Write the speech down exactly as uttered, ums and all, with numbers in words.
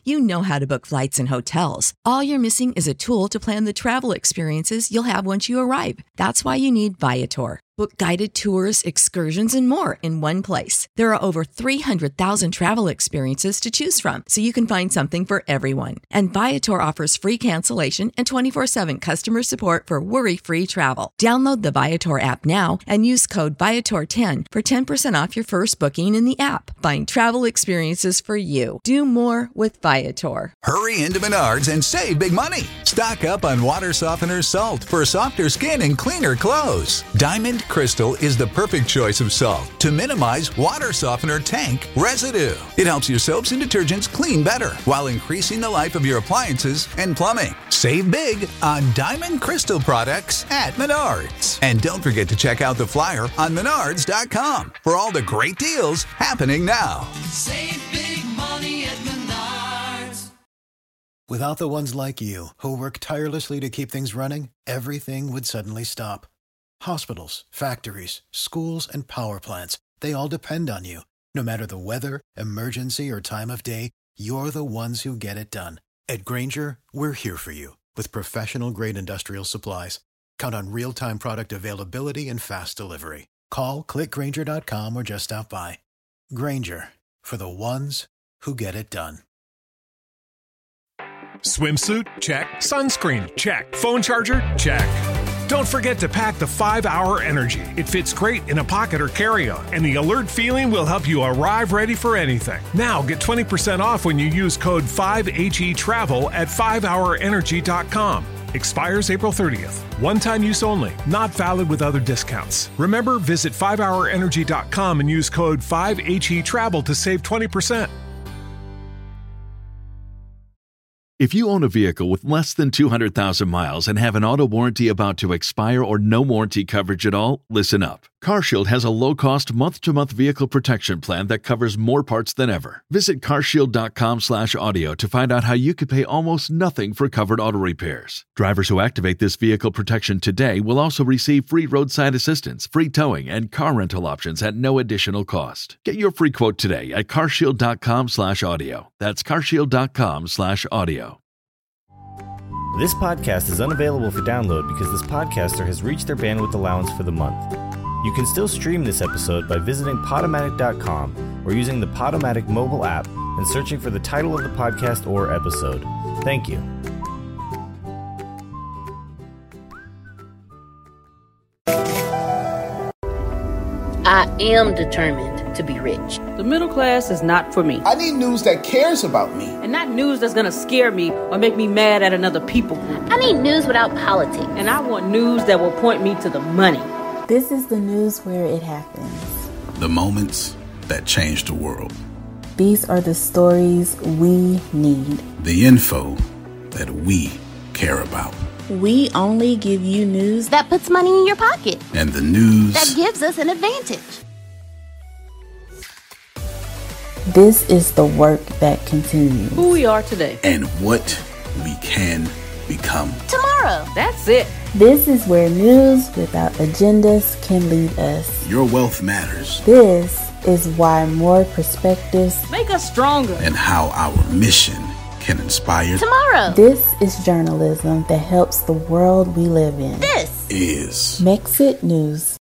You know how to book flights and hotels. All you're missing is a tool to plan the travel experiences you'll have once you arrive. That's why you need Viator. Book guided tours, excursions, and more in one place. There are over three hundred thousand travel experiences to choose from, so you can find something for everyone. And Viator offers free cancellation and twenty-four seven customer support for worry-free travel. Download the Viator app now and use code Viator ten for ten percent off your first booking in the app. Find travel experiences for you. Do more with Viator. Hurry into Menards and save big money. Stock up on water softener salt for softer skin and cleaner clothes. Diamond Crystal is the perfect choice of salt to minimize water softener tank residue. It helps your soaps and detergents clean better while increasing the life of your appliances and plumbing. Save big on Diamond Crystal products at Menards. And don't forget to check out the flyer on menards dot com for all the great deals happening now. Save big money at Menards. Without the ones like you, who work tirelessly to keep things running, everything would suddenly stop. Hospitals, factories, schools, and power plants, they all depend on you. No matter the weather, emergency, or time of day, you're the ones who get it done. At Grainger, we're here for you with professional-grade industrial supplies. Count on real-time product availability and fast delivery. Call, click grainger dot com, or just stop by. Grainger, for the ones who get it done. Swimsuit? Check. Sunscreen? Check. Phone charger? Check. Don't forget to pack the five hour Energy. It fits great in a pocket or carry-on, and the alert feeling will help you arrive ready for anything. Now get twenty percent off when you use code five H E travel at five hour energy dot com. Expires April thirtieth. One-time use only. Not valid with other discounts. Remember, visit five hour energy dot com and use code five H E travel to save twenty percent. If you own a vehicle with less than two hundred thousand miles and have an auto warranty about to expire or no warranty coverage at all, listen up. CarShield has a low-cost month-to-month vehicle protection plan that covers more parts than ever. Visit carshield dot com slash audio to find out how you could pay almost nothing for covered auto repairs. Drivers who activate this vehicle protection today will also receive free roadside assistance, free towing, and car rental options at no additional cost. Get your free quote today at carshield dot com slash audio. That's carshield dot com slash audio. This podcast is unavailable for download because this podcaster has reached their bandwidth allowance for the month. You can still stream this episode by visiting Podomatic dot com or using the Podomatic mobile app and searching for the title of the podcast or episode. Thank you. I am determined to be rich. The middle class is not for me. I need news that cares about me. And not news that's gonna scare me or make me mad at another people group. I need news without politics. And I want news that will point me to the money. This is the news where it happens. The moments that change the world. These are the stories we need. The info that we care about. We only give you news that puts money in your pocket. And the news that gives us an advantage. This is the work that continues. Who we are today. And what we can become tomorrow. That's it. This is where news without agendas can lead us. Your wealth matters. This is why more perspectives make us stronger. And how our mission can inspire tomorrow. This is journalism that helps the world we live in. This is Mexit News.